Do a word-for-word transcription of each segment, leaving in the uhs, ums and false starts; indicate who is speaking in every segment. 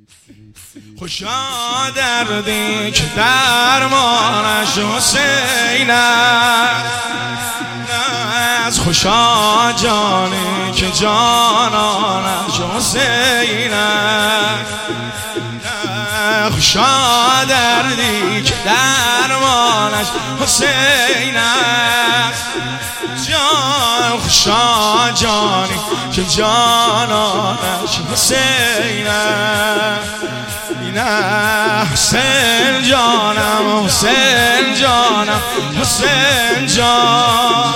Speaker 1: خوشا دردی که درمانش حسین است، خوشا جانی که جانانش حسین است، خوشا دردی که درمانش حسین است، جان خوشا جانی که جانانش حسین است. نه حسین جانم، حسین جانم، حسین جان،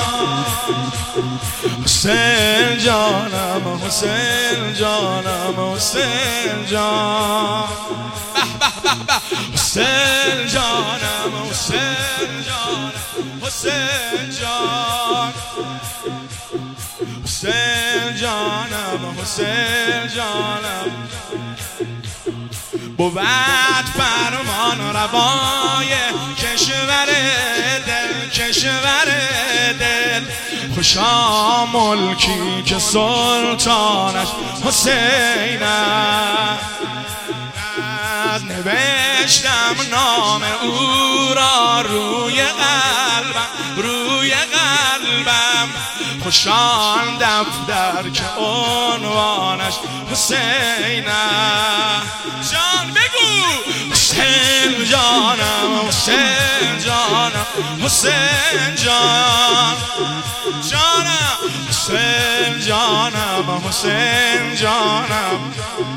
Speaker 1: حسین جانم، حسین جانم، حسین جان، حسین جانم، حسین جانم، حسین جان، حسین جانم، حسین جانم. بود فرمان روای کشور دل، کشور دل، خوشا ملکی که سلطانش حسین است. نوشتم نام او را روی قلبم، روی قلبم، خوشان دفتر که عنوانش حسین است. جان بگو حسین جانم، حسین جانم، حسین جان، جانم حسین جانم، حسین جانم،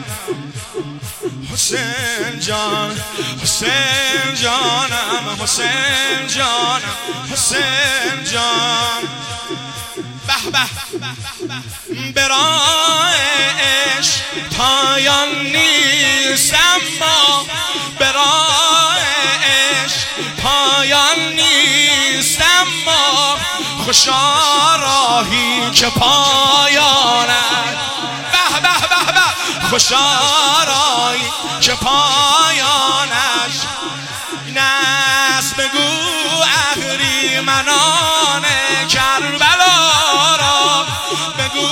Speaker 1: حسین جان، حسین جانم، حسین جانم، حسین جان. به به به راه عشق پایان نیست، اما به راه عشق پایان نیست، اما خوشا راهی که پایانش، به به به به خوشا راهی که پایانش نست. بگو اهریمنان کربلا را، بگو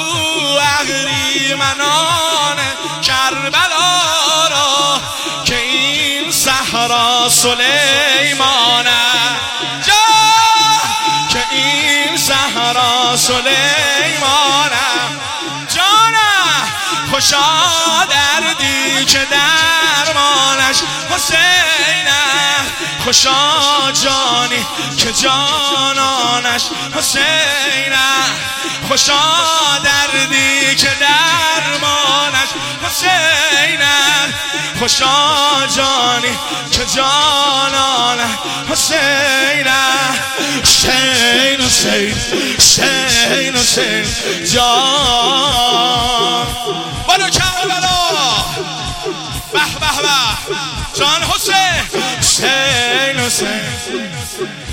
Speaker 1: اهریمنان کربلا را که این صحرا سلیمان است، که این صحرا سلیمان است. جانم خوشا دردی که درمانش حسین است، خوشا جانی که جانانش حسین است، خوشا دردی که درمانش حسین است، خوشا جانی که جانانش حسین است. حسین حسین حسین حسین جان، بالا کربلا، به به به جان حسین، حسین حسین